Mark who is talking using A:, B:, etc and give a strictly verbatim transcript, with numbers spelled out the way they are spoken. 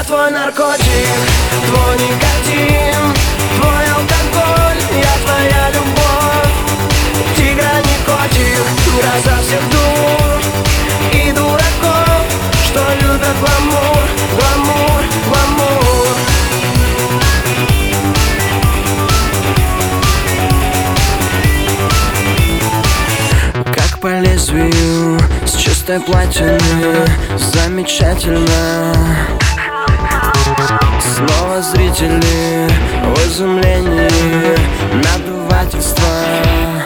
A: твой наркотик, твой никотин, твой алкоголь, я твоя любовь. Тигра не котик, гроза всех дур и дураков, что любят гламур, гламур, гламур. Как по лезвию с чистой платины, замечательно. Снова зрители в изумлении, надувательство.